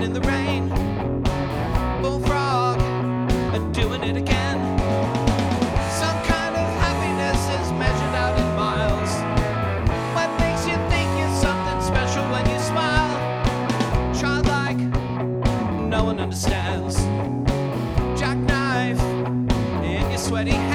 dancing in the rain. Bullfrog, doing it again. Some kind of happiness is measured out in miles. What makes you think you're something special when you smile? Childlike, no one understands. Jackknife in your sweaty hands.